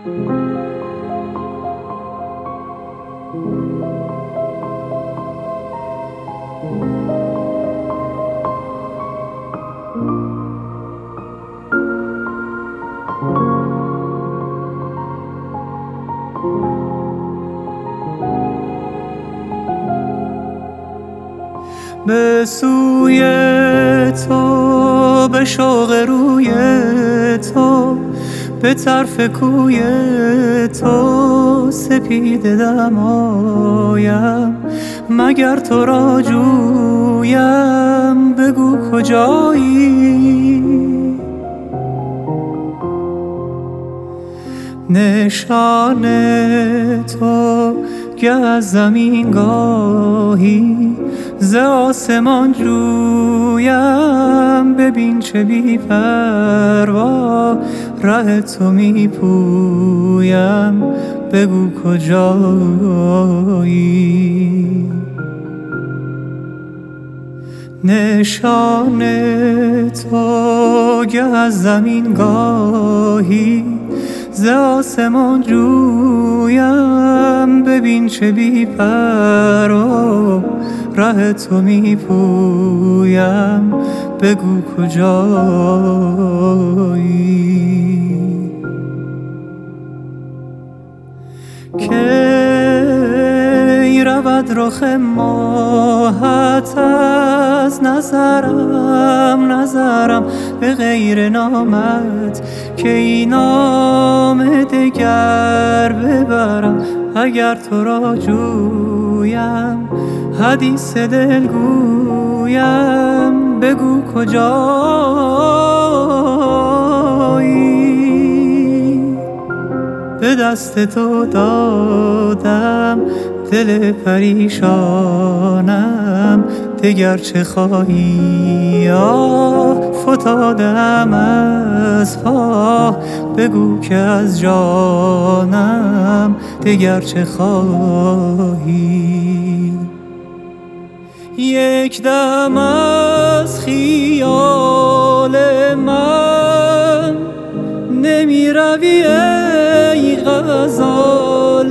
به سوی تو، به شوق روی تو، به طرف کوی تو سپیده دمایم. مگر تو را جویم، بگو کجایی؟ نشان تو گه از زمین گاهی ز آسمان جویم. ببین چه بی پروا ره تو می پویم، بگو کجایی؟ نشان تو گه از زمین گاهی ز آسمان جویم. ببین چه بی پروا ره تو می پویم، بگو کجایی؟ کی رود رخ ماهت از نظرم به غیر نامت، که این نام دگر ببرم. اگر تو را جویم، حدیث دل گویم، بگو کجایی؟ به دست تو دادم دل پریشانم، دگر چه خواهی؟ فتادم از پا، بگو که از جانم دگر چه خواهی؟ یک دم از خیال من نمی روی ای غزال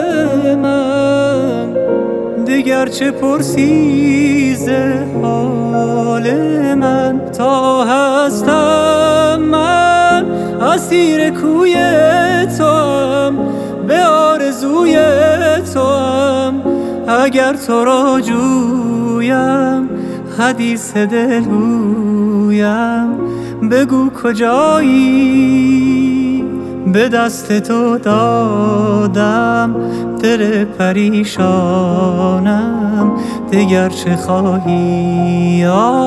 من، دگر چه پرسی ز حال من؟ تا هستم من اسیر کوی توام، به آرزوی توام. اگر تو را جویم، حدیث دل گویم، بگو کجایی؟ به دست تو دادم دل پریشانم، دگر چه خواهی؟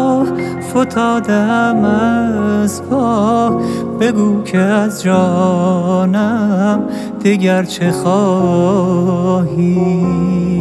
فتادم از پا، بگو که از جانم دگر چه خواهی؟